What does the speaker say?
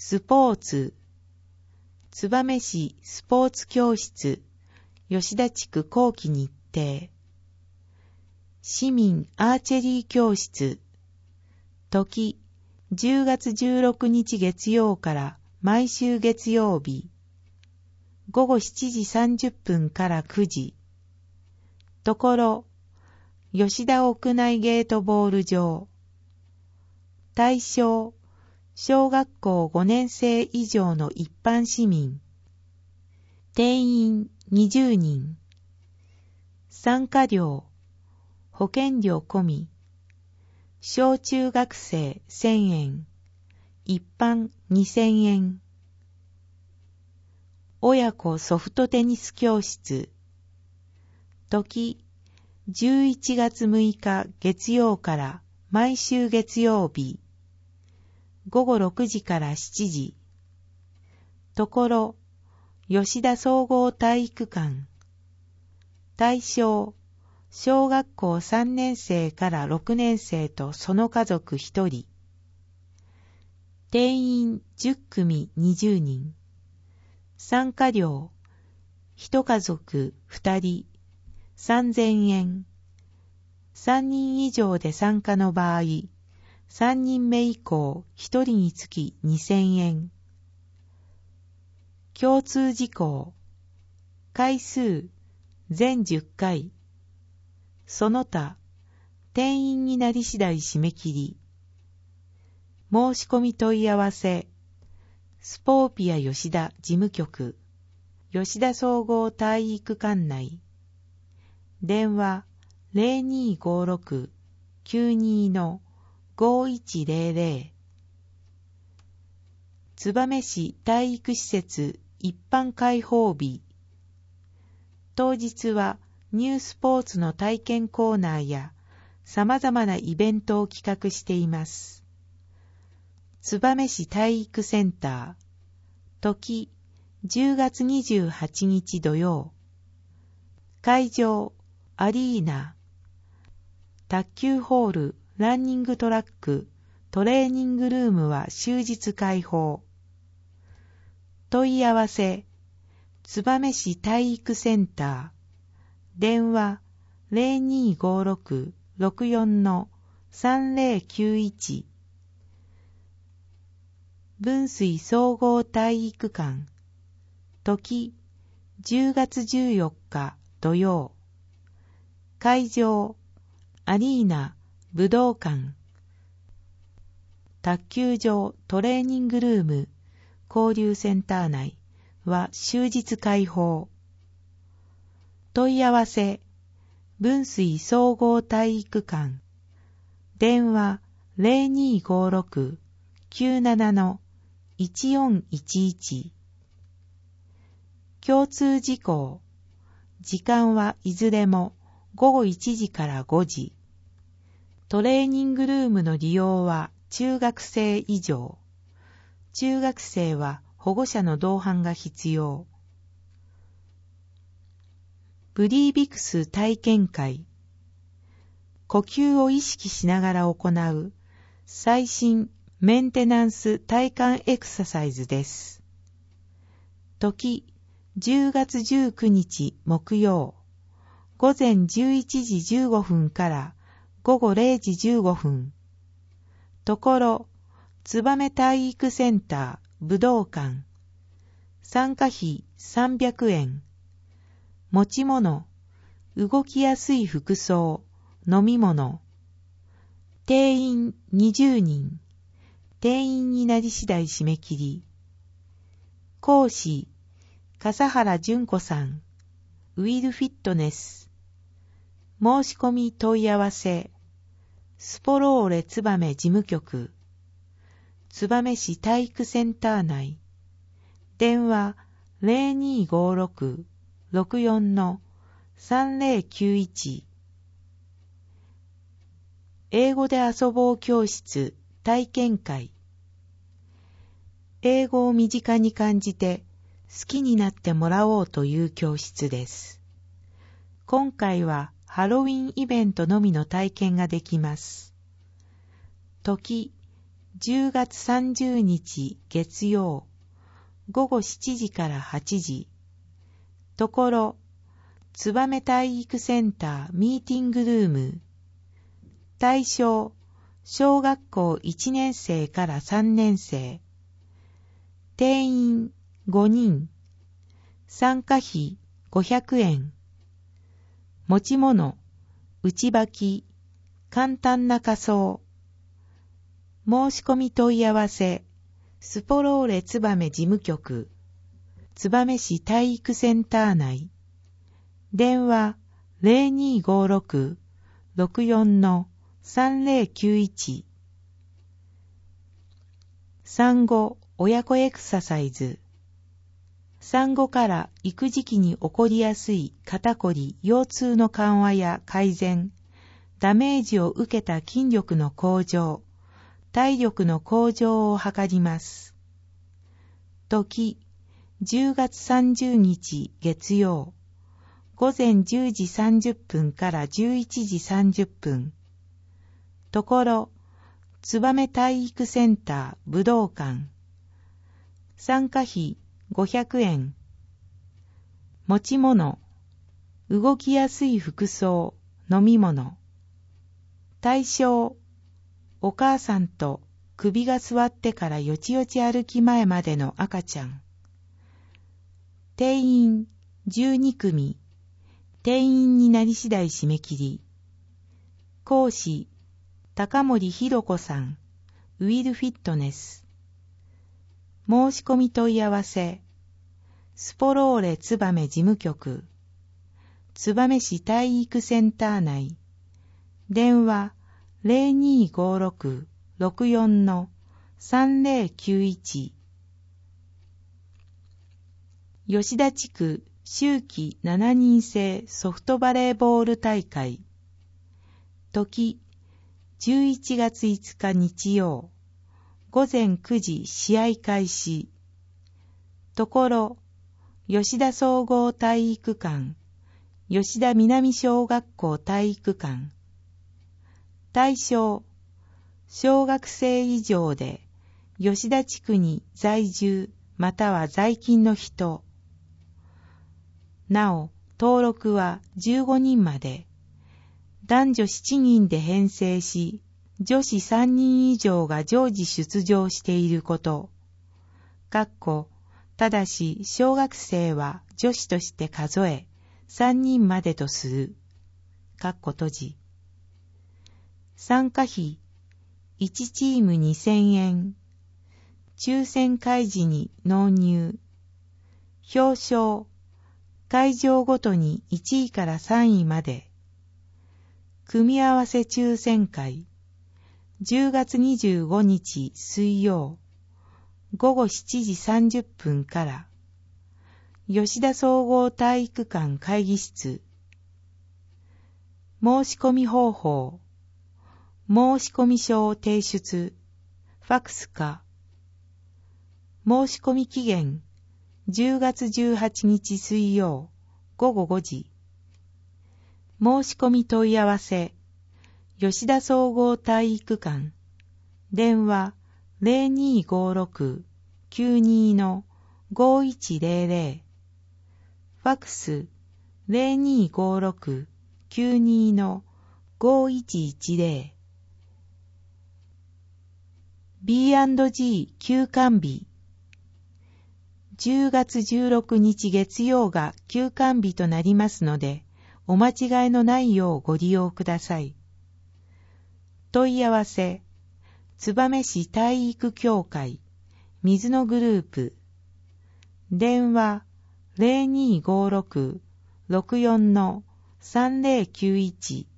スポーツ、燕市スポーツ教室、吉田地区後期日程。市民アーチェリー教室、時、10月16日月曜から毎週月曜日、午後7時30分から9時。ところ、吉田屋内ゲートボール場。対象、小学校5年生以上の一般市民。定員20人。参加料、保険料込み。小中学生1000円。一般2000円。親子ソフトテニス教室。時、11月6日月曜から毎週月曜日。午後6時から7時。ところ、吉田総合体育館。対象、小学校3年生から6年生とその家族1人。定員10組20人。参加料、1家族2人、3000円。3人以上で参加の場合、3人目以降1人につき2000円。共通事項、回数、全10回。その他、定員になり次第締め切り。申し込み問い合わせ、スポーピア吉田事務局、吉田総合体育館内。電話0256-92-5100。燕市体育施設一般開放日。当日はニュースポーツの体験コーナーや様々なイベントを企画しています。燕市体育センター。時、10月28日土曜。会場、アリーナ。卓球ホール、ランニングトラック、トレーニングルームは終日開放。問い合わせ、燕市体育センター。電話0256-64-3091。分水総合体育館。時、10月14日土曜。会場、アリーナ、武道館。卓球場、トレーニングルーム、交流センター内は終日開放。問い合わせ、分水総合体育館。電話0256-97-1411。共通事項。時間はいずれも午後1時から5時。トレーニングルームの利用は中学生以上。中学生は保護者の同伴が必要。ブリービクス体験会。呼吸を意識しながら行う最新メンテナンス体幹エクササイズです。時、10月19日木曜。午前11時15分から午後0時15分。ところ、燕体育センター武道館。参加費300円。持ち物、動きやすい服装、飲み物。定員20人。定員になり次第締め切り。講師、笠原純子さん。ウィルフィットネス。申し込み問い合わせ。スポローレ燕事務局。燕市体育センター内。電話0256-64-3091。英語で遊ぼう教室体験会。英語を身近に感じて好きになってもらおうという教室です。今回はハロウィンイベントのみの体験ができます。時、 10月30日月曜、午後7時から8時。ところ、燕体育センターミーティングルーム。対象、小学校1年生から3年生。定員5人。参加費500円。持ち物、内履き、簡単な仮装。申し込み問い合わせ、スポローレ燕事務局、燕市体育センター内。電話0256-64-3091。産後親子エクササイズ。産後から育児期に起こりやすい肩こり、腰痛の緩和や改善、ダメージを受けた筋力の向上、体力の向上を図ります。時、10月30日月曜、午前10時30分から11時30分。ところ、燕体育センター武道館。参加費500円。持ち物、動きやすい服装、飲み物。対象、お母さんと首が座ってからよちよち歩き前までの赤ちゃん。定員12組。定員になり次第締め切り。講師、高森博子さん、ウィルフィットネス。申し込み問い合わせ、スポローレ燕事務局、燕市体育センター内。電話0256-64-3091。吉田地区秋季7人制ソフトバレーボール大会。時、11月5日日曜、午前9時試合開始。ところ、吉田総合体育館、吉田南小学校体育館。対象、小学生以上で吉田地区に在住または在勤の人。なお、登録は15人まで。男女7人で編成し、女子3人以上が常時出場していること。ただし小学生は女子として数え、3人までとする。閉じ。参加費、1チーム2000円。抽選会時に納入。表彰、会場ごとに1位から3位まで。組み合わせ抽選会。10月25日水曜、午後7時30分から。吉田総合体育館会議室。申し込み方法。申し込み書を提出。ファクスか。申し込み期限。10月18日水曜、午後5時。申し込み問い合わせ。吉田総合体育館。電話0256-92-5100。ファクス0256-92-5110。B&G 休館日。10月16日月曜が休館日となりますので、お間違いのないようご利用ください。問い合わせ、燕市体育協会、水野グループ。電話0256-64-3091。